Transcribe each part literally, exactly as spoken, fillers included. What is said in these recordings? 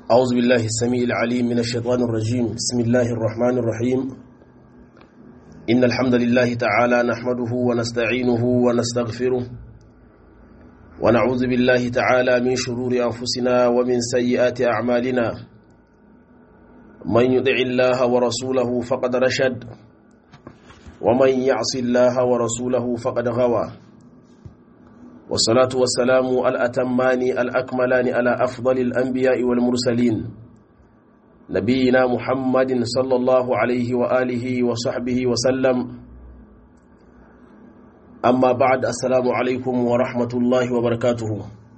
أعوذ بالله السميع العليم من الشيطان الرجيم. بسم الله الرحمن الرحيم. إن الحمد لله تعالى نحمده ونستعينه ونستغفره ونعوذ بالله تعالى من شرور أنفسنا ومن سيئات أعمالنا. من يطع الله ورسوله فقد رشد ومن يعص الله ورسوله فقد غوى. والصلاة والسلام الأتمان الأكملان على أفضل الأنبياء والمرسلين نبينا محمد صلى الله عليه وآله وصحبه وسلم. أما بعد، السلام عليكم ورحمة الله وبركاته.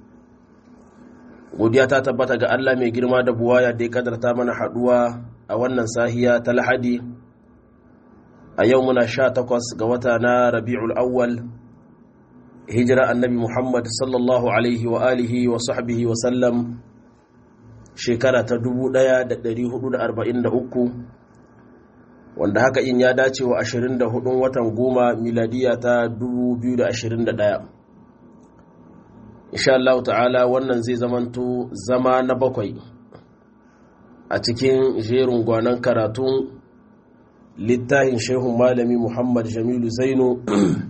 godiya ta tabbata ga Allah mai girma da buwaya da ya kadarta mana haduwa a wannan sahiya ta Lahadi a yau muna sha takwas ga wata na Rabiul Awwal, hijira annabi Muhammad sallallahu alaihi wa alihi wa sahbihi wa sallam shekara ta dubu ɗaya da ɗari hudu da arba'in da uku, wanda haka in ya dace wa ashirin da hudun watan goma miladiya ta dubu biyu da ashirin da ɗaya. insha Allah ta'ala wannan zai zamanto zama na bakwai a cikin jerin gwanan karatun littafin shehun malami Muhammad Jamilu Zaino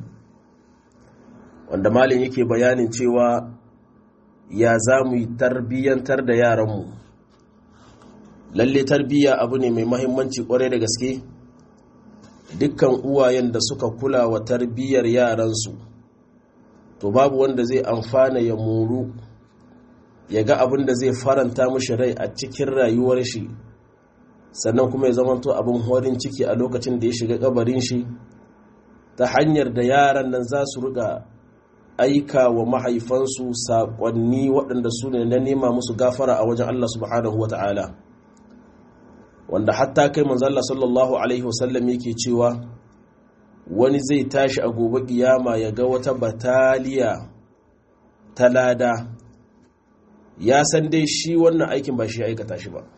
wanda malin yake bayanin cewa ya za mu yi tarbiyyantar da yaranmu. Lalle tarbiyya abu ne mai mahimmanci kwarai da gaske. Dukkan uwayen da suka kula wa tarbiyyar yaransu, to babu wanda zai amfana ya muru ya ga abin da zai faranta mishi rai a cikin rayuwar shi, sannan kuma ya zamanto abin horin ciki a lokacin da ya shiga kabarin shi, ta hanyar da yaran nan za su riga aika wa mahaifansu saƙonni waɗanda su ne na nema musu gafara a wajen Allah subhanahu wa ta'ala, wanda hatta kai manzo Allah sallallahu alaihi wasallam yake cewa wani zai tashi a gobe kiyama ya ga wata bataliya ta lada, ya san dai shi wannan aikin ba shi aikata shi ba.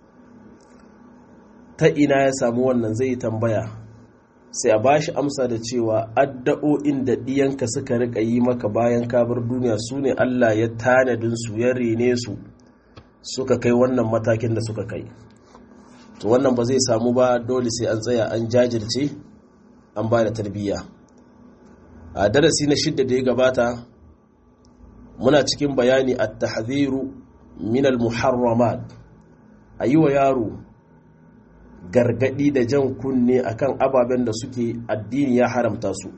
Ta ina ya samu wannan? zai tambaya, sai a bashi amsa da cewa addu'o'in da ɗiyanka suka rika yi maka bayan kabar duniya su ne Allah ya tanadin su, ya rene su, suka kai wannan matakin da suka kai. To wannan ba zai samu ba, dole sai an tsaya an jajirce an ba da tarbiyya. A darasi na shidda da ya gabata muna cikin bayani at-tahdhiru min al-muharramat, ayi wa yaro gargadi da jan kunne akan ababen da suke addini ya haramta su.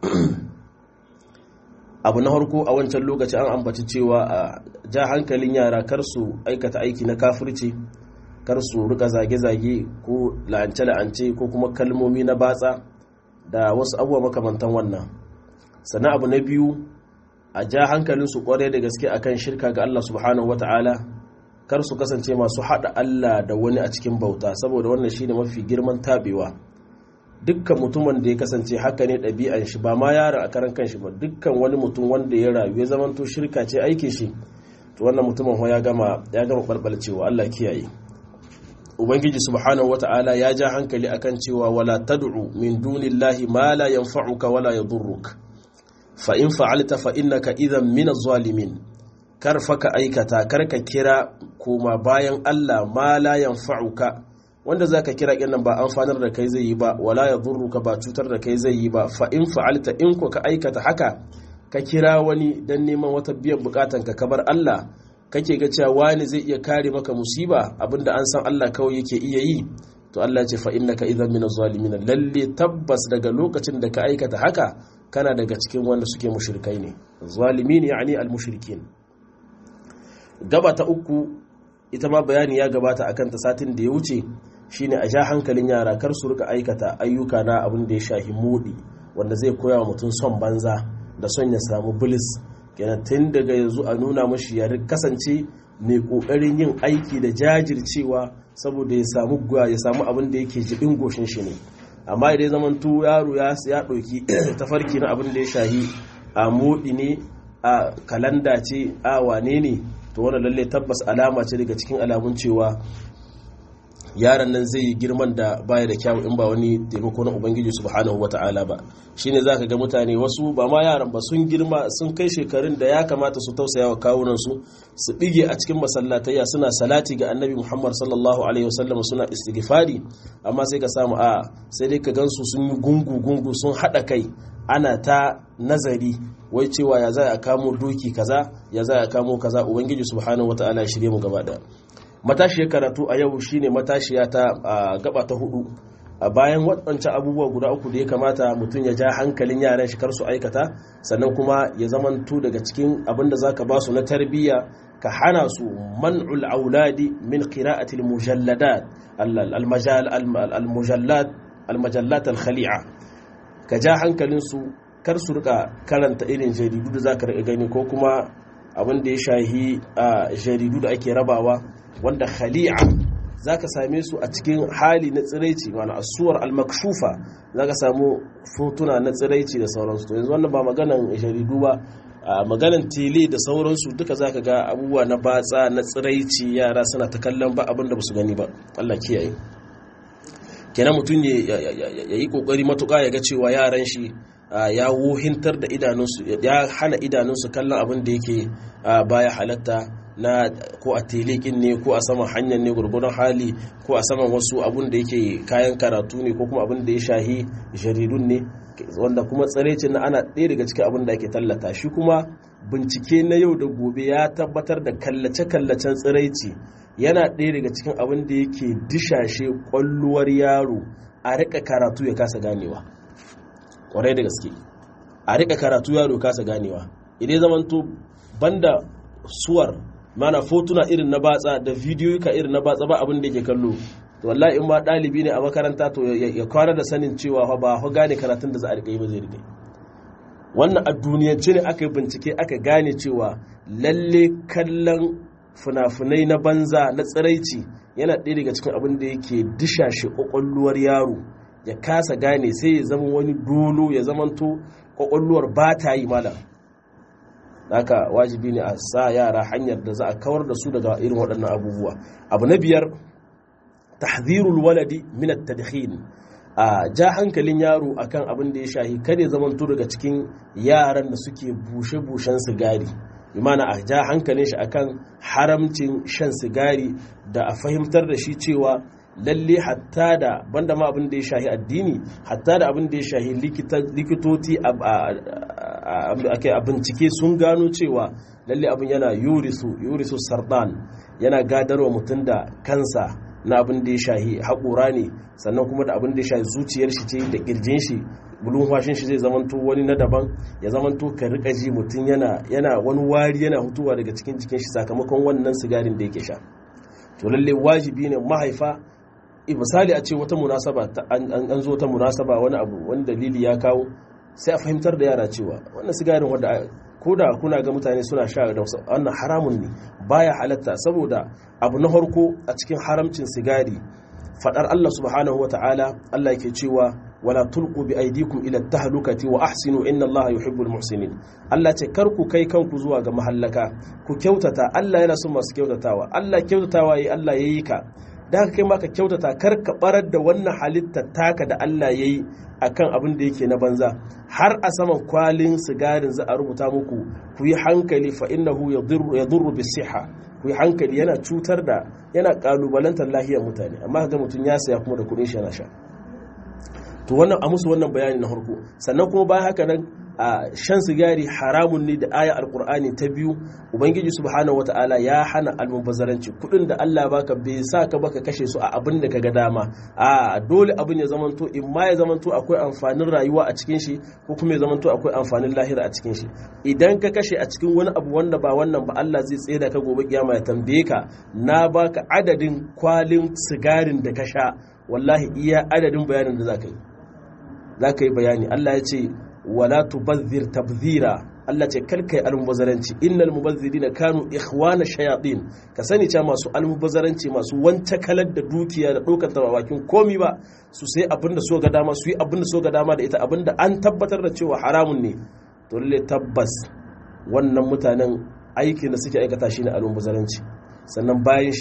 Abu na harko a wancan lokaci an ambaci cewa a ja hankalin yara kar su aikata aiki na kafirci, kar su rika zage-zage ko la'ance-la'ance ko kuma kalmomi na batsa da wasu abubuwa makamantan wannan. Sannan abu na biyu, a ja hankalin su kwarai da gaske akan shirka ga Allah subhanahu wata'ala, kar su kasance masu haɗa Allah da wani a cikin bauta, saboda wannan shine mafi girman tabewa. Dukkan mutumin da ya kasance haka ne ɗabi'an shi, ba ma yaron a karan kanshi ba, dukkan wani mutum wanda ya rayu ya zamanto shirka ce aikin shi, to wannan mutumin ya gama ya gama balbalcewa. Allah kiyaye. Ubangiji subhanahu wata'ala ya ja hankali akan cewa wala tad'u min dunillahi ma la yanfa'uka wala yadurruk, fa in fa'alta fa innaka idhan min az-zalimin. Kar fa ka aikata, kar ka kira koma bayan Allah ma la yanfa'uka, wanda zaka kira kinnan ba amfanar da kai zai yi ba, wala yadurruka ba cutar da kai zai yi ba. Fa in fa'alta, in ko ka aikata haka, ka kira wani dan neman wata biyan bukatan ka kabar Allah, kake ga cewa wani zai iya kare maka musiba, abinda an san Allah kawai yake iya yi, to Allah ce fa innaka idhan min az-zalimin. Lalle tabbas daga lokacin da ka aikata haka kana daga cikin wanda suke mushrikai ne. Zalimin yani al-mushrikin. Gaba ta uku ita ma bayani ya gabata akan ta satin da ya wuce, shine a ja hankalin yara kar su rika aikata ayyuka na abin da ya shahi mudi, wanda zai koya wa mutum son banza da son ya samu bilis. Kenan tun daga yanzu a nuna mashi ya kasance mai kokarin yin aiki da jajircewa, saboda ya samu ya samu abin da yake jibin goshin shi ne. Amma idan zaman tu yaro ya ya dauki tafarki na abin da ya shahi a mudi ne, a kalanda ce, a wane ne, to wannan lalle tabbas alama ce daga cikin alamun cewa yaron nan zai yi girman da baya da kyawu in ba wani taimako na ubangiji subhanahu wata'ala ba. shine zaka ga mutane wasu ba ma yaran ba sun girma sun kai shekarun da ya kamata su tausaya wa kawunan su su bige a cikin masallatayya suna salati ga annabi Muhammad sallallahu alaihi wasallam suna istighfari, amma sai ka samu a sai dai ka gansu sun yi gungu gungu sun hada kai ana ta nazari wai cewa ya za a kamo doki kaza ya za a kamo kaza. ubangiji subhanahu wata'ala shirye mu gaba da matashiyar karatu a yau shine matashiya ta gaba ta hudu a bayan waɗancan abubuwa guda uku da ya kamata mutum ya ja hankalin yaran shi kar su aikata, sannan kuma ya zamanto daga cikin abin da zaka ba su na tarbiyya ka hana su man'ul auladi min qira'ati al-mujalladat al-mujallat al-mujallat al-khali'a. ka ja hankalin su kar su rika karanta irin jaridu da zaka rika gani ko kuma abin da ya shahi jaridu da ake rabawa wanda khali'a zaka same su a cikin hali na tsiraici, ma'ana asuwar al-makshufa zaka samu fotuna na tsiraici da sauransu. to yanzu wannan ba maganan jaridu ba, maganan tele da sauransu duka zaka ga abubuwa na batsa na tsiraici, yara suna ta kallon ba abin da basu gani ba. Allah kiyaye. kenan mutum ya yi kokari matuƙa ya ga cewa yaran shi ya wohintar da idanunsu, ya hana idanunsu kallon abin da yake baya halatta na ko a telekin ne ko a saman hanyar ne gurgurun hali ko a saman wasu abun da yake kayan karatu ne ko kuma abin da ya shahi jaridun ne, wanda kuma tsarecin na ana ɗaya daga cikin abin da ake tallata shi. kuma bincike na yau da gobe ya tabbatar da kallace-kallacen tsiraici yana ɗaya daga cikin abin da yake dishashe ƙwalluwar yaro a riƙa karatu ya kasa ganewa. Ƙwarai da gaske a riƙa karatu yaro ya kasa ganewa idan zamanto banda suwar mana fotuna irin na batsa da bidiyo ka irin na batsa ba abin da yake kallo. to wallahi in ma ɗalibi ne a makaranta to ya kwana da sanin cewa ba fa gane karatun da za a riƙa yi ba zai riƙa yi. wannan a duniyance ne aka yi bincike aka gane cewa lalle kallon fina-finai na banza na tsiraici yana ɗaya daga cikin abin da yake dishashe ƙwaƙwalwar yaro ya kasa gane, sai ya zama wani dolo, ya zamanto ƙwaƙwalwar ba ta yi malam. haka wajibi ne a sa yara hanyar da za a kawar da su daga irin waɗannan abubuwa. abu na biyar tahdhirul waladi min at-tadkhin, a ja hankalin yaro akan abin da ya shahi kada ya zamanto daga cikin yaran da suke bushe-bushen sigari, bi mana a ja hankalin shi akan haramcin shan sigari da a fahimtar da shi cewa lalle hatta da banda ma abin da ya shahi addini, hatta da abin da ya shahi likitoci a bincike sun gano cewa lalle abin yana yurisu yurisu sardan, yana gadarwa mutum da kansa na abin da ya shahi haƙura ne, sannan kuma da abin da ya shahi zuciyar shi ce da ƙirjin shi, bulun washin shi zai zamanto wani na daban, ya zamanto ka rika ji mutum yana yana wani wari yana hutuwa daga cikin jikin shi sakamakon wannan sigarin da yake sha. to lalle wajibi ne mahaifa, misali a ce wata munasaba an zo ta munasaba wani abu wani dalili ya kawo, sai a fahimtar da yara cewa wannan sigarin wanda ko da kuna ga mutane suna sha da wannan haramun ne, baya halatta. saboda abu na farko a cikin haramcin sigari fadar Allah subhanahu wataala, Allah yake cewa wala tulqu bi aydikum ila tahlukati wa ahsinu inna Allah yuhibbul muhsinin. Allah ce kar ku kai kanku zuwa ga mahallaka, ku kyautata, Allah yana son masu kyautatawa. Allah kyautatawa yayi, Allah yayi ka, da kai ma ka kyautata, kar ka barar da wannan halitta taka da Allah yayi akan abin da yake na banza. har a saman kwalin sigarin za a rubuta muku ku yi hankali fa innahu yadurru bis-siha, ku yi hankali, yana cutar da, yana kalubalantar lahiyar mutane, amma ga mutum ya saya kuma da kudin shi yana sha. to wannan a musu wannan bayani na farko. sannan kuma bayan haka nan a shan sigari haramun ne da aya alkur'ani ta biyu, ubangiji subhanahu wataala ya hana almubazzaranci. kudin da Allah baka bai sa ka baka kashe su a abin da kaga dama, a dole abin ya zamanto in ma ya zamanto akwai amfanin rayuwa a cikin shi ko kuma ya zamanto akwai amfanin lahira a cikin shi. idan ka kashe a cikin wani abu wanda ba wannan ba, Allah zai tsaye da ka gobe kiyama ya tambaye ka, na baka adadin kwalin sigarin da ka sha, wallahi iya adadin bayanin da zaka yi zaka yi bayani. Allah ya ce wala tubazzir tabzira, Allah ce kalkai almubazzaranci, innal mubazzirina kanu ikhwana shayatin. ka sani cewa masu almubazzaranci, masu wance kalar da dukiya da dokar ta bakin komi ba, su sai abinda so ga dama, su yi abinda so ga dama da ita, abinda an tabbatar da cewa haramun ne. to lalle tabbas wannan mutanen aikin da suke aikata shine almubazzaranci. sannan bayan shi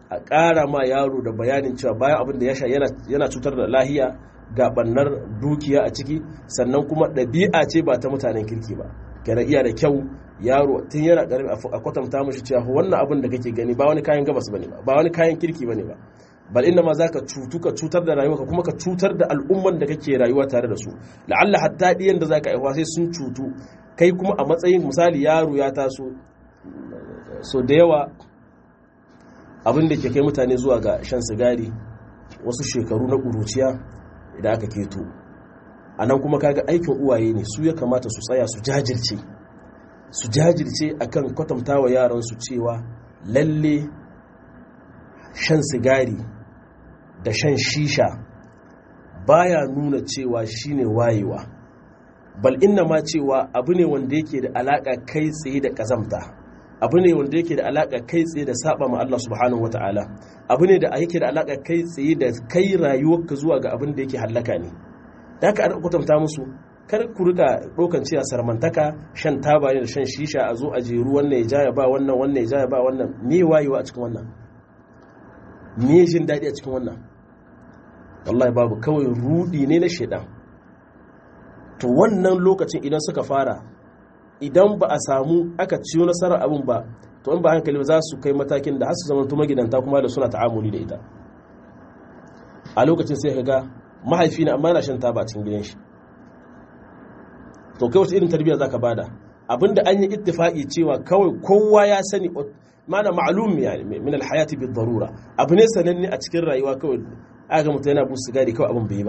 a ƙara ma yaro da bayanin cewa bayan abin da ya sha yana cutar da lahiya ga bannar dukiya a ciki, sannan kuma ɗabi'a ce ba ta mutanen kirki ba. Kana iya da kyau yaro tun yana ƙarfi a kwatanta mashi cewa wannan abin da kake gani ba wani kayan gabas bane ba, ba wani kayan kirki bane ba, bal inda ma zaka cutu ka cutar da rayuwarka kuma ka cutar da al'umman da kake rayuwa tare da su. La'alla hatta diyan da zaka aiwa sai sun cutu, kai kuma a matsayin misali yaro ya taso. So da yawa abin da ke kai mutane zuwa ga shan sigari wasu shekaru na ƙuruciya idan aka keto, a nan kuma kaga aikin uwaye ne, su ya kamata su tsaya su jajirce su jajirce akan kwatantawa yaransu cewa lalle shan sigari da shan shisha baya nuna cewa shine wayewa, bal inna ma cewa abu ne wanda yake da alaka kai tsaye da kazamta, abu ne wanda yake da alaka kai tsaye da saba ma Allah subhanahu wataala, abu ne da yake da alaka kai tsaye da kai rayuwarka zuwa ga abin da yake hallaka ne. Da haka an kwatanta musu kar ku rika dokan cewa sarmantaka shan taba ne da shan shisha a zo a jeru wannan ya jaya ba wannan wannan ya jaya ba wannan, me wayewa a cikin wannan, me jin daɗi a cikin wannan? Wallahi babu, kawai rudi ne na shedan. To wannan lokacin idan suka fara, idan ba a samu aka ciyo nasarar abin ba, to in ba hankali za su kai matakin da har su zama magidanta kuma da suna ta'amuli da ita. A lokacin sai ka ga mahaifi na amma yana shan taba a cikin gidan shi, to kai wata irin tarbiyya zaka bada? Abinda an yi ittifaqi cewa kawai kowa ya sani, mana ma'lum yani min alhayati bid darura, abu ne sananne a cikin rayuwa, kawai aga mutum yana busu sigari kawai abin bai ba,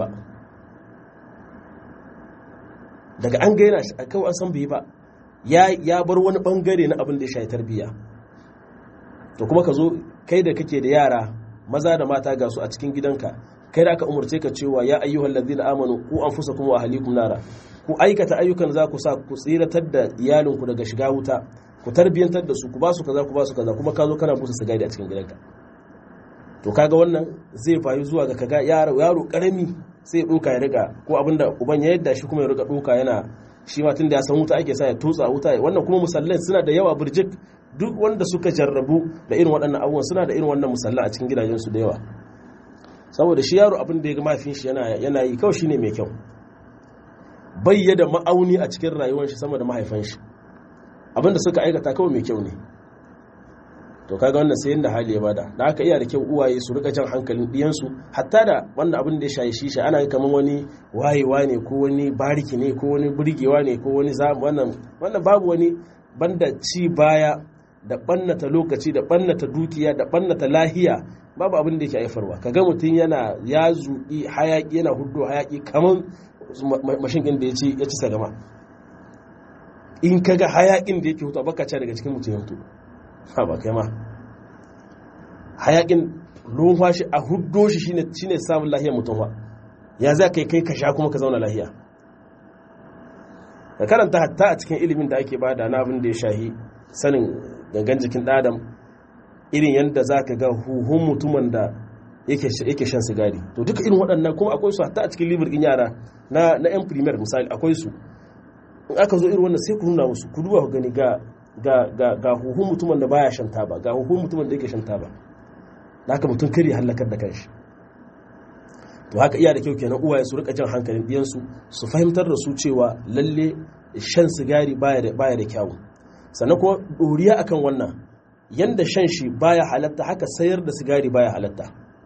daga an ga yana kawai an san bai ba, ya bar wani bangare na abin da ya shayi tarbiyya. To kuma ka zo kai da kake da yara maza da mata ga su a cikin gidanka, kai da aka umarce ka cewa ya ayyuhal ladina amanu ku anfusakum wa ahlikum nara, ku aikata ayyukan za ku sa ku tsiratar da iyalinku daga shiga wuta, ku tarbiyantar da su, ku ba su kaza ku ba su kaza, kuma ka zo kana busa sigari a cikin gidanka. To kaga wannan zai fayu zuwa ga kaga yaro yaro karami sai doka ya riga, ko abinda uban ya yadda shi kuma ya riga doka yana shi ma tunda ya san wuta ake sa ya tutsa wuta. Wannan kuma musallai suna da yawa burjik, duk wanda suka jarrabu da irin waɗannan abubuwan suna da irin wannan musalla a cikin gidajensu da yawa, saboda shi yaro abin da ya ga mahaifin shi yana yi kawai shine mai kyau, bayyada ma'auni a cikin rayuwar shi sama da mahaifin shi, abin da suka aikata kawai mai kyau ne. To kaga wannan sai yanda hali ya bada, da aka iya da kyau uwaye su rika jan hankalin diyansu, hatta da wanda abin da ya shayi shisha ana kaman wani wayewa ne ko wani bariki ne ko wani burgewa ne ko wani wannan wannan babu wani banda ci baya da ɓannata lokaci da ɓannata dukiya da ɓannata lahiya, babu abin da yake haifarwa. Kaga mutum yana ya zuƙi hayaƙi, yana hudu hayaƙi kamar mashin ɗin da ya ci ya ci sagama. In kaga hayaƙin da yake hutu baka ce daga cikin mutum ya hutu, ha ba kai ma hayaƙin lumfashi a hudo shi shine shine samun lahiyar mutum ba. Ya za kai kai ka sha kuma ka zauna lahiya? Da karanta hatta a cikin ilimin da ake bada na abin da ya shahi sanin gangan jikin ɗan adam, irin yadda za ka ga huhun mutumin da yake shan sigari. To duka irin waɗannan kuma akwai su hatta a cikin libir ɗin yara na yan primer misali akwai su. In aka zo irin wannan sai ku nuna musu, ku duba ku gani ga ga huhun mutumin da baya shan taba, ga huhun mutumin da yake shan taba, da haka mutum kare halakar da kanshi. To haka iya da kyau kenan uwaye su rika jan hankalin ɗiyansu, su fahimtar da su cewa lalle shan sigari baya da baya da kyawu. Sannan kuma doriya akan wannan, yanda shan shi baya halatta haka sayar da sigari baya halatta.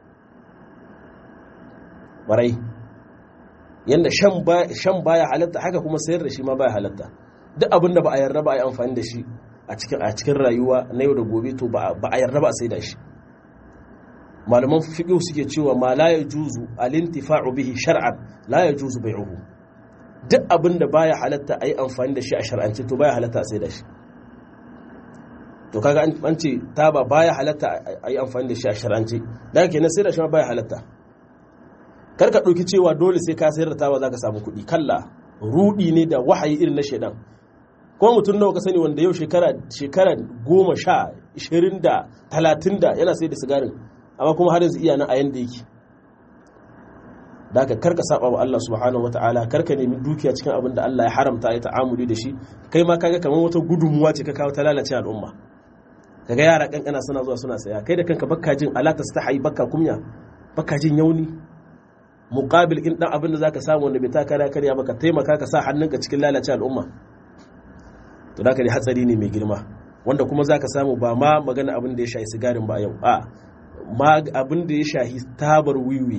Barai yanda shan baya shan baya halatta haka kuma sayar da shi ma baya halatta. Duk abin da ba a yarda ba a yi amfani da shi a cikin a cikin rayuwa na yau da gobe, to ba a yarda ba a sai da shi. Malaman fiqh suke cewa ma la yajuzu al-intifa'u bihi shar'an la yajuzu bai'uhu. Duk abin da baya halatta a yi amfani da shi a shar'ance to baya halatta a sai da shi. To kaga an ce taba baya halatta a yi amfani da shi a shar'ance, dan kenan sai da shi baya halatta. Kar ka dauki cewa dole sai ka sayar da taba zaka samu kuɗi, kalla, rudi ne da wahayi irin na shedan. Ko mutum nawa ka sani wanda yau shekara shekara goma sha ishirin da talatin da yana sai da sigarin, amma kuma har yanzu iya nan a yanda yake. Da haka karka saba wa Allah subhanahu wataala, karka nemi dukiya cikin abin da Allah ya haramta ya ta'amuli da shi, kai ma kaga kamar wata gudunmuwa ce ka kawo ta lalace al'umma. kaga yara kankana suna zuwa suna saya kai da kanka bakka jin alata ta hayi bakka kumya bakka jin yauni muqabil in dan abin da zaka samu wanda bai ta kare kariya baka taimaka ka sa hannunka cikin lalace al'umma to da ka hatsari ne mai girma wanda kuma zaka samu ba ma magana abin da ya shahi sigarin ba yau a ma abin da ya shahi tabar wiwi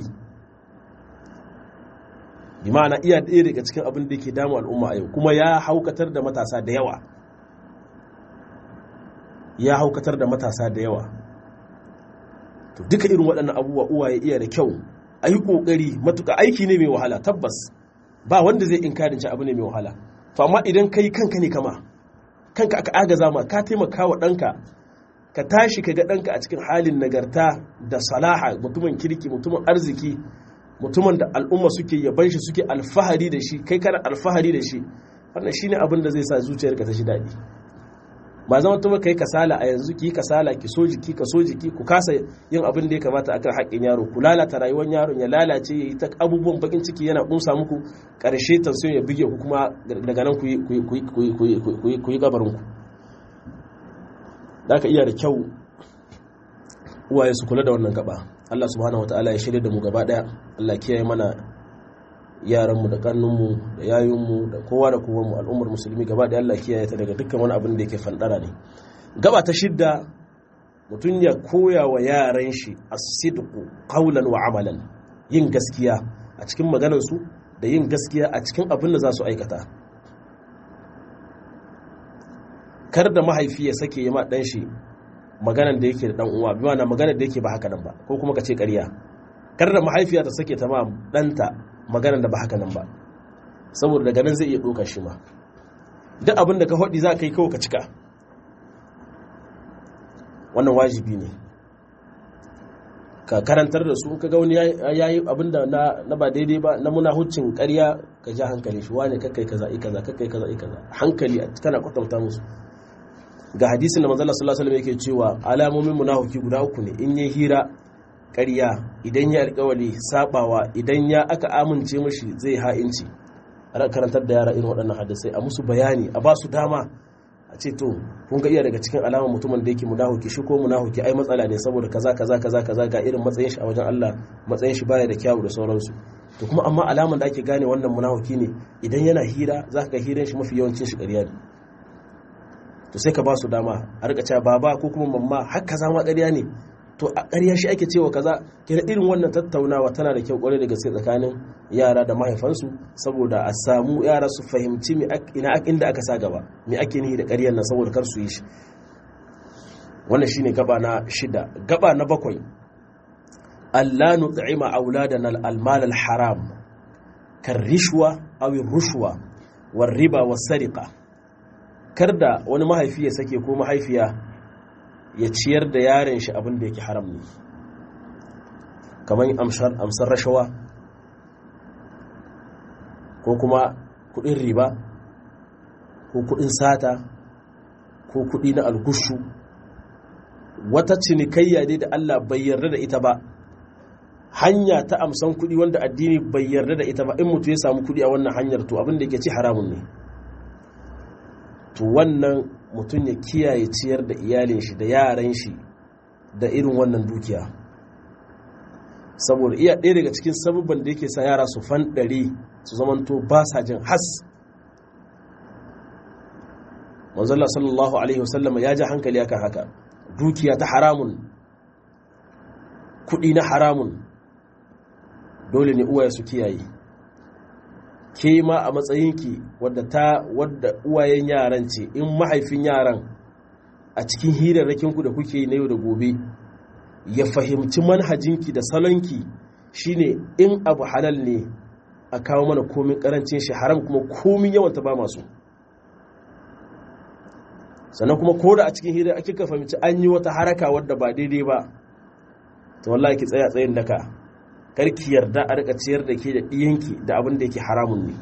bi ma'ana iya ɗaya daga cikin abin da yake damu al'umma a yau kuma ya haukatar da matasa da yawa ya haukatar da matasa da yawa to duka irin waɗannan abubuwa uwaye iya da kyau a yi ƙoƙari matuƙa aiki ne mai wahala tabbas ba wanda zai inkarin ci abu ne mai wahala to amma idan kai kanka ne kama kanka aka agaza ma ka taimaka wa ɗanka ka tashi ka ga ɗanka a cikin halin nagarta da salaha mutumin kirki mutumin arziki mutumin da al'umma suke yaban shi suke alfahari da shi kai kana alfahari da shi wannan shine abin da zai sa zuciyarka ta shi daɗi ba zama tuma kai kasala a yanzu ki kasala ki so jiki ka so jiki ku kasa yin abin da ya kamata akan haƙƙin yaro ku lalata rayuwar yaron ya lalace yayi ta abubuwan bakin ciki yana kumsa muku ƙarshe tansiyon ya bige ku kuma daga nan ku yi ku yi gabarin ku da ka iya da kyau uwaye su kula da wannan gaba Allah subhanahu wataala ya shirye da mu gaba daya Allah kiyaye mana yaranmu da kannunmu da yayunmu da kowa da kowa mu al'ummar musulmi gaba da Allah kiyaye ta daga dukkan wani abin da yake fandara ne gaba ta shidda mutum ya koya wa yaran shi as-sidqu qawlan wa amalan yin gaskiya a cikin maganar su da yin gaskiya a cikin abin da za su aikata kar da mahaifi ya sake yi ma dan shi maganar da yake da dan uwa bi ma'ana maganar da yake ba haka nan ba ko kuma ka ce ƙarya kar da mahaifiya ta sake ta ma danta maganar da ba haka nan ba saboda daga nan zai iya ɗaukar shi ma duk abin da ka haɗi za ka yi kawai ka cika wannan wajibi ne ka karantar da su ka ga wani ya yi abin da na ba daidai ba na muna huccin ƙarya ka ja hankali shi wane kakkai kaza i kaza kakkai kaza i kaza hankali kana kwatanta musu ga hadisin da manzo Allah sallallahu alaihi wasallam yake cewa alamomin munafiki guda uku ne in yi hira ƙarya idan ya alƙawali sabawa idan ya aka amince mashi zai ha'inci ana karantar da yara irin waɗannan hadisai a musu bayani a ba su dama a ce to kun ga iya daga cikin alamar mutumin da yake munahuki shi ko munahuki ai matsala ne saboda kaza kaza kaza kaza ga irin matsayin shi a wajen Allah matsayin shi baya da kyawu da sauransu to kuma amma alamar da ake gane wannan munahuki ne idan yana hira zaka ga hirar shi mafi yawancin shi ƙarya ne to sai ka ba su dama a rika cewa baba ko kuma mamma har kaza ma ƙarya ne to a ƙarya shi ake cewa kaza kira irin wannan tattaunawa tana da kyau kwarai da gaske tsakanin yara da mahaifansu saboda a samu yara su fahimci ina inda aka sa gaba me ake nihi da ƙaryar nan saboda kar su yi shi wannan shine gaba na shida gaba na bakwai alla nut'ima auladana al-mal al-haram kar rishwa aw rushwa war riba was sariqa karda wani mahaifi ya sake ko mahaifiya ya ciyar da yaren shi abin da yake haram ne kamar amsar rashawa ko kuma kudin riba ko kudin sata ko kudi na algushu wata cinikayya ne da Allah bai yarda da ita ba hanya ta amsan kudi wanda addini bai yarda da ita ba in mutu ya samu kudi a wannan hanyar to abin da yake ci haramun ne to wannan mutum ya kiyaye ciyar da iyalin shi da yaran shi da irin wannan dukiya saboda iya ɗaya daga cikin sabubban da yake sa yara su fanɗare su zamanto ba sa jin has manzala sallallahu alaihi wasallama ya ji hankali akan haka dukiya ta haramun kuɗi na haramun dole ne uwaye su kiyaye ke ma a matsayinki wadda ta wadda uwayen yaran ce in mahaifin yaran a cikin hirarrakinku da kuke yi na yau da gobe ya fahimci manhajinki da salonki shine in abu halal ne a kawo mana komin karancin shi haram kuma komin yawanta ba masu sannan kuma ko da a cikin hirar ake ka fahimci an yi wata haraka wadda ba daidai ba to wallahi ki tsaya tsayin daka karki yarda a rika ciyar da ke da ɗiyanki da abin da yake haramun ne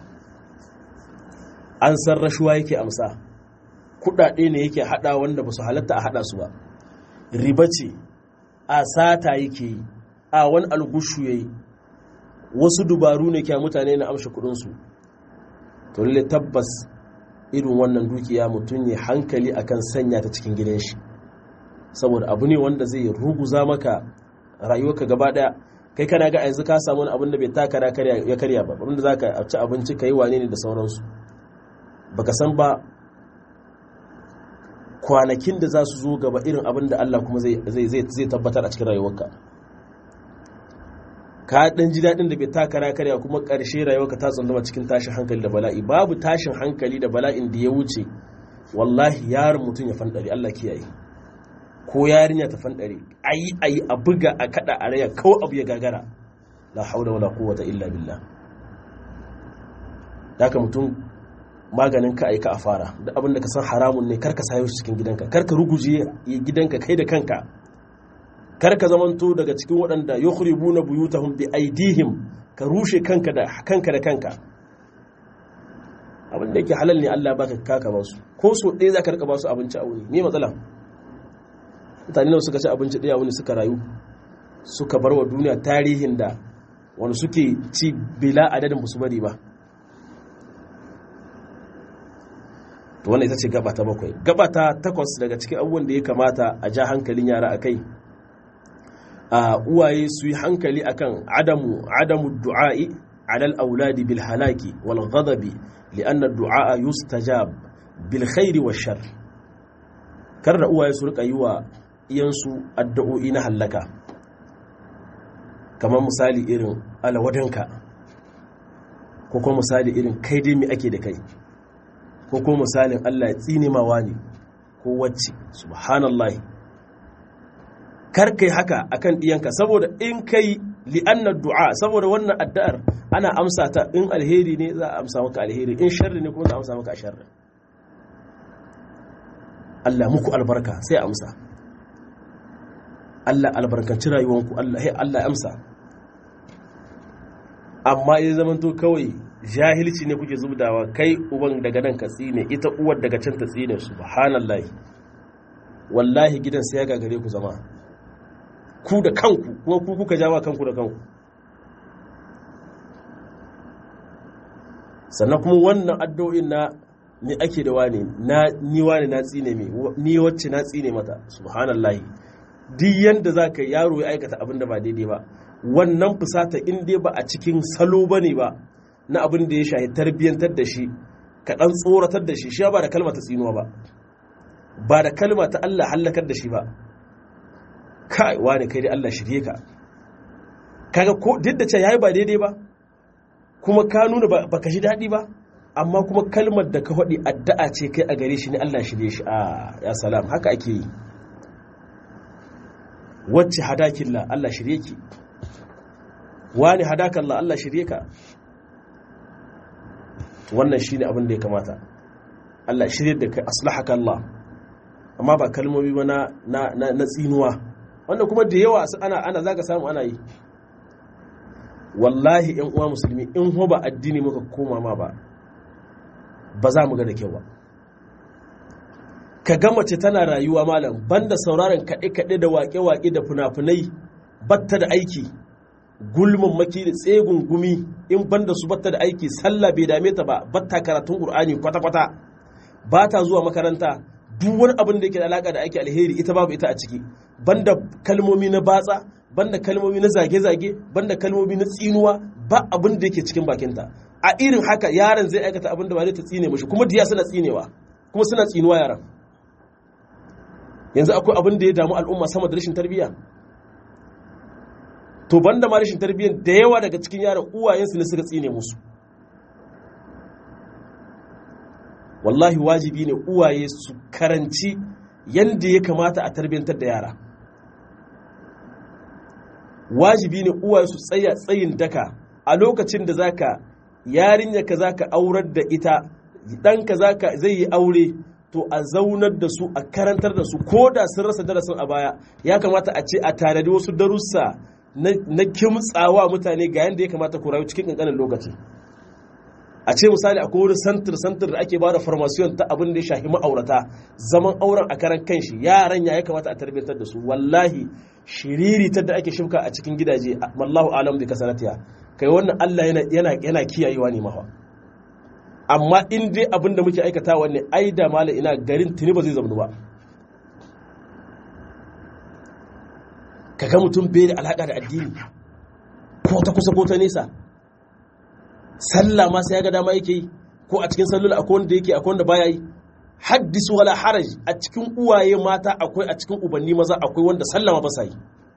an san rashuwa yake amsa kuɗaɗe ne yake haɗa wanda ba su halatta a haɗa su ba riba ce a sata yake yi a wani algushu ya yi wasu dubaru ne ke mutane na amsha kuɗinsu to lalle tabbas irin wannan dukiya mutum ya hankali akan sanya ta cikin gidan shi saboda abu ne wanda zai ruguza maka rayuwarka gaba daya. kai kana ga yanzu ka samu abin da bai taka da ya karya ba, wanda zaka ci abinci kai wane ne da sauransu, baka san ba kwanakin da za su zo gaba irin abin da Allah kuma zai tabbatar a cikin rayuwarka. ka dan ji dadin da bai taka da karya kuma karshe rayuwarka ta tsunduma cikin tashin hankali da bala'i. Babu tashin hankali da bala'in da ya wuce wallahi yaron mutum ya fandare, Allah kiyaye, ko yarinya ta fandare, ayi ayi a buga a kada a raya kawai abu ya gagara, la haula wala quwwata illa billah. daga mutum maganin ka aika a fara da abin da ka san haramun ne, karka sayo shi cikin gidanka, karka ruguje gidanka kai da kanka, karka zamanto daga cikin waɗanda yukhribuna buyutahum bi aidihim, ka rushe kanka da kanka da kanka. abin da yake halal ne Allah baka kaka ba su, ko so ɗaya zaka rika ba su abinci a wuni, me matsala? mutane nawa suka ci abinci ɗaya wuni suka rayu, suka bar wa duniya tarihin da wani suke ci bila adadin musu bari ba. to wannan ita ce gaba ta bakwai. Gaba ta takwas daga cikin abubuwan da ya kamata a ja hankalin yara a kai, a uwaye su yi hankali akan adamu adamu du'a'i alal auladi bil halaki wal ghadabi li'anna du'a yustajab bil khairi wash shar. kar da uwaye su rika yi wa iyansu addu'o'i na halaka, kamar misali irin alawadanka, ko kuma misali irin kai dai mi ake da kai, ko kuma misalin Allah ya tsine ma wani ko wacce, subhanallahi. kar kai haka akan diyanka, saboda in kai li'anna du'a, saboda wannan addu'ar ana amsa ta, in alheri ne za a amsa maka alheri, in sharri ne kuma za a amsa maka sharri. Allah muku albarka sai amsa, Allah albarkanci rayuwanku, Allah hey Allah amsa. amma ya zama to kawai jahilci ne kuke zubdawa, kai uban daga nan ka tsine, ita uwar daga can ta tsine, subhanallahi. wallahi gidan sai ya gagare ku zama, ku da kanku, kuma ku kuka jawa kanku da kanku. sannan kuma wannan addu'o'in na ni ake da wani na ni wani na tsine me, ni wacce na tsine mata, subhanallahi. duk yanda zaka yaro ya aikata abin da ba daidai ba, wannan fusata in dai ba a cikin salo bane ba na abin da ya shahi tarbiyyantar da shi, ka dan tsoratar da shi, shi ba da kalma ta tsinuwa ba, ba da kalma ta Allah halakar da shi ba. kai wani kai dai Allah shirye ka, kaga ko duk da cewa yayi ba daidai ba, kuma ka nuna ba ka shi daɗi ba, amma kuma kalmar da ka faɗi addu'a ce kai a gare shi ne, Allah shirye shi. a ya salam, haka ake yi. wacce hadakillah, Allah shirye ki, wani hadakallah, Allah shirye ka. wannan shine abin da ya kamata, Allah shirye da kai, aslahaka Allah, amma ba kalmomi ba na na na tsinuwa, wannan kuma da yawa ana ana zaka samu ana yi. wallahi ƴan uwa musulmi, in ho ba addini muka koma ma ba ba za mu ga da kyau ba. ka ga mace tana rayuwa malam, banda sauraron kaɗe-kaɗe da waƙe-waƙe da fina-finai, batta da aiki, gulmin maki da tsegun gumi, in banda su batta da aiki, sallah bai dame ta ba, batta karatun ƙur'ani kwata-kwata, ba ta zuwa makaranta, duk wani abin da yake da alaƙa da aiki alheri ita babu ita a ciki, banda kalmomi na batsa, banda kalmomi na zage-zage, banda kalmomi na tsinuwa, ba abin da yake cikin bakinta. a irin haka yaron zai aikata abin da ba zai ta tsine mashi, kuma diya suna tsinewa, kuma suna tsinuwa yaran. yanzu akwai abin da ya damu al'umma sama da rashin tarbiyya? to banda ma rashin tarbiyyar, da yawa daga cikin yaran uwayensu ne suka tsine musu. wallahi wajibi ne uwaye su karanci yadda ya kamata a tarbiyyantar da yara. wajibi ne uwaye su tsaya tsayin daka a lokacin da zaka yarinya ka zaka aurar da ita, ɗanka zaka zai yi aure, to a zaunar da su, a karantar da su, ko da sun rasa darasin a baya, ya kamata a ce a tanadi wasu darussa na kimtsawa mutane ga yadda ya kamata ku rayu cikin ƙanƙanin lokaci. a ce misali akwai wani santir santir da ake bada farmasiyon ta abin da ya shahi ma'aurata, zaman auren a karan kanshi, yaran ya kamata a tarbiyyantar da su. wallahi shiriritar da ake shimka a cikin gidaje, wallahu alam bi kasaratiya, kai wannan Allah yana yana yana kiyayewa ne mafa. amma in dai abin da muke aikata wanne ai da mala ina garin tuni ba zai zama ba. kaga mutum bai da alaka da addini ko ta kusa ko ta nesa, sallah ma sai ya ga dama yake yi, ko a cikin sallula akwai wanda yake akwai wanda baya yi. Haddisu wala haraj, a cikin uwaye mata akwai, a cikin ubanni maza akwai wanda sallah ma ba sa yi,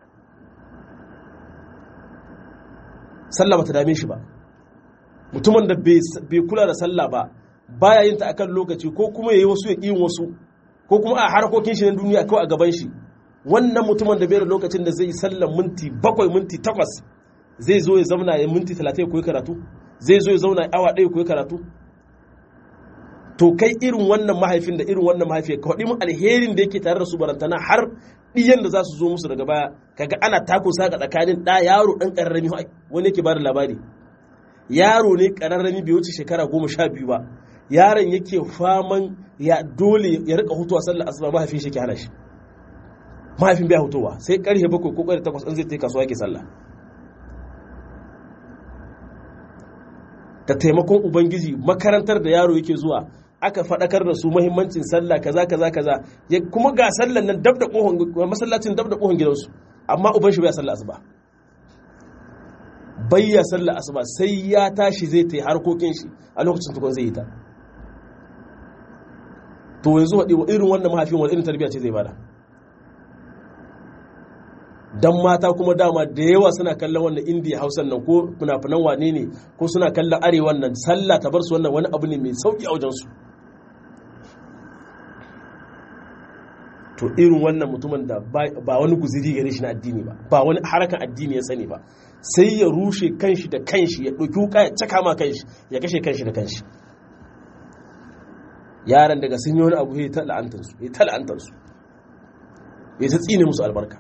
sallah ba ta dame shi ba. Mutumin da bai kula da sallah ba baya yin ta akan lokaci, ko kuma yayi wasu ya yin wasu, ko kuma a harkokin shi na duniya kawai a gaban shi, wannan mutumin da bai da lokacin da zai yi sallar minti bakwai minti takwas zai zo ya zauna ya minti talatin ya koyi karatu, zai zo ya zauna awa ɗaya ya koyi karatu. To kai irin wannan mahaifin da irin wannan mahaifiyar ka faɗi mun alherin da yake tare da su, barantana har ɗiyan da za su zo musu daga baya kaga ana tako saka tsakanin ɗa yaro ɗan ƙararrami, wani yake bada labari, yaro ne ƙararrami bai wuce shekara goma sha biyu ba, yaron yake faman ya dole ya rika hutuwa sallar asuba, mahaifin shi ke hana shi, mahaifin bai hutuwa sai ƙarfe bakwai ko ƙarfe takwas in zai ta kasuwa yake sallah. Da taimakon ubangiji makarantar da yaro yake zuwa aka faɗakar da su muhimmancin sallah kaza kaza kaza, kuma ga sallan nan dab da kohon masallacin dab da kohon gidansu, amma uban shi bai sallah asuba, bayya sallah asuba sai ya tashi zai ta harkokin shi a lokacin tukun zai yi ta. To yanzu waɗi irin wannan mahaifin wani irin tarbiyya ce zai bada? Dan mata kuma dama da yawa suna kallon wannan indiya hausan nan ko fina-finan wane ne, ko suna kallon arewan nan, sallah ta bar su wannan wani abu ne mai sauki a wajensu. To irin wannan mutumin da ba wani guziri gare shi na addini ba, ba wani harakan addini ya sani ba, sai ya rushe kanshi da kanshi, ya ɗauki wuka ya caka ma kanshi, ya kashe kanshi da kanshi. Yaran daga sun yi wani abu ya ta la'antarsu, ya ta la'antarsu, ya ta tsine musu albarka.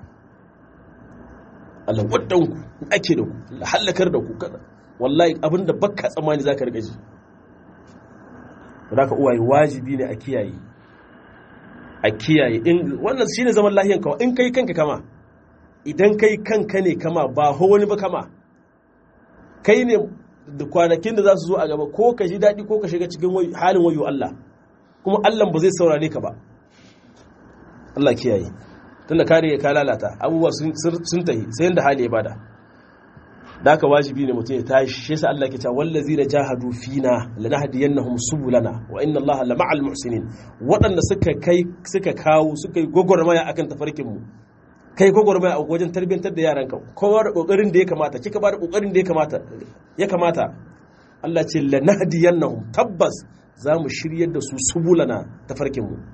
Allah waddanku ake da ku, Allah hallakar da ku kaza, wallahi abinda bakka tsammani za ka riƙa ji. Da ka uwaye wajibi ne a kiyaye, a kiyaye, wannan shine zaman lahiyan kawa. In kai kanka kama, idan kai kanka ne kama, ba ho wani ba kama, kai ne da kwanakin da za su zo a gaba, ko ka ji daɗi ko ka shiga cikin halin wayo Allah, kuma Allah ba zai saurare ka ba. Allah kiyaye, tunda kare ya ka lalata abubuwa sun tahi sai yanda hali ya bada. Da haka wajibi ne mutum ya tashi, shi yasa Allah ke cewa wallazina jahadu fina lanahdiyannahum subulana wa inna Allaha lama'al muhsinin. Waɗanda suka kai suka kawo suka yi gogormaya akan tafarkin mu, kai gogormaya a wajen tarbiyantar da yaranka, kowa da kokarin da ya kamata, kika ba da kokarin da ya kamata ya kamata Allah ce lanahdiyannahum, tabbas za mu shiryar da su subulana tafarkin mu.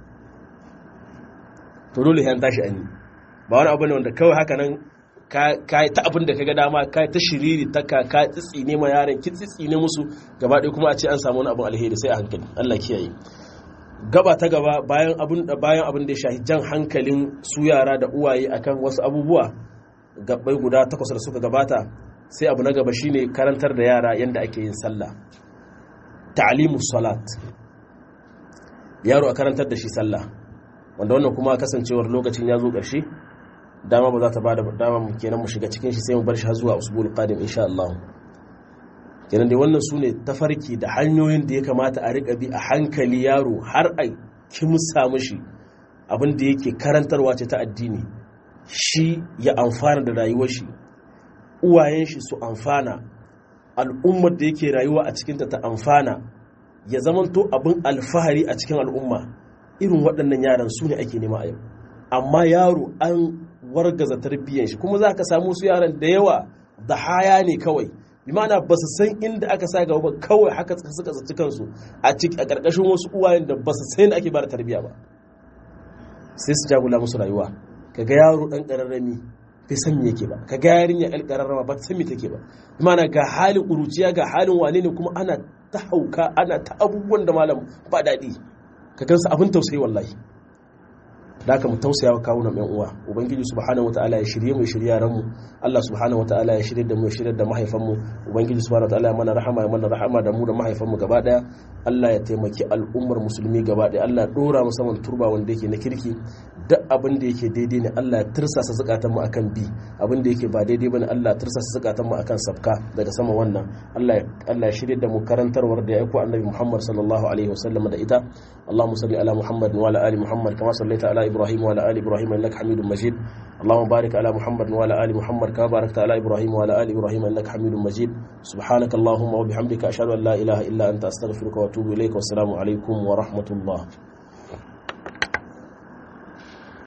To dole yan tashi ani, ba wani abu ne wanda kawai haka nan ka yi ta abin da ka ga dama, ka yi ta shiriri ta ka ka tsitsine ma yaran, ki tsitsine musu gaba ɗaya kuma a ce an samu wani abin alheri, sai a hankali. Allah kiyaye. Gaba ta gaba bayan abin bayan abin da ya shahi jan hankalin su yara da uwaye akan wasu abubuwa, gabbai guda takwas da suka gabata, sai abu na gaba shine karantar da yara yanda ake yin sallah, ta'limus salat, yaro a karantar da shi sallah, wanda wannan kuma kasancewar lokacin ya zo ƙarshe, dama ba za ta ba da dama mu kenan mu shiga cikin shi, sai mu bar shi har zuwa usbul qadim insha Allah. Kenan dai wannan sune tafarki da hanyoyin da ya kamata a rika bi a hankali yaro har a kimsa mishi abin da yake karantarwa ce ta addini, shi ya amfana da rayuwar shi, uwayen shi su amfana, al'ummar da yake rayuwa a cikinta ta amfana, ya zamanto abin alfahari a cikin al'umma. Irin waɗannan yaran su ne ake nema a yau. Amma yaro an wargaza tarbiyyar shi, kuma za ka samu su yaran da yawa da haya ne kawai, bi ma'ana ba su san inda aka sa gaba ba, kawai haka suka tsaci kansu a ƙarƙashin wasu uwayen da ba su san inda ake ba da tarbiyya ba, sai su jagula musu rayuwa. Ka ga yaro ɗan ƙararrami bai san me yake ba, ka ga yarinya ƴan ƙararrama ba ta san me take ba, bi ma'ana ga halin ƙuruciya ga halin wane ne, kuma ana ta hauka ana ta abubuwan da malam ba daɗi, ka gansu abin tausayi wallahi. Da haka mu tausaya wa kawunan ɗan uwa, ubangiji subhanahu wataala ya shirye mu ya shirye yaran mu, Allah subhanahu wataala ya shirye da mu ya shirye da mahaifan mu, ubangiji subhanahu wataala ya mana rahama ya mana rahama da mu da mahaifan mu gaba daya. Allah ya taimaki al'ummar musulmi gaba daya, Allah ya dora mu saman turba wanda yake na kirki, duk abin da yake daidai ne Allah ya tirsasa zakatan mu akan bi, abin da yake ba daidai bane Allah ya tirsasa zakatan mu akan sabka daga sama wannan. Allah Allah ya shirye da mu karantarwar da ya aiko annabi Muhammad sallallahu alaihi wasallam da ita. Allahumma salli ala Muhammad wa ala ali Muhammad kama sallaita ala Ibrahim wa ala ali Ibrahim innaka Hamidum Majid. Allahumma barik ala Muhammad wa ala ali Muhammad kama barakta ala Ibrahim wa ala ali Ibrahim innaka Hamidum Majid. Subhanaka Allahumma wa bihamdika ashhadu an la ilaha illa anta astaghfiruka wa atubu ilayka. Wassalamu alaikum wa rahmatullah.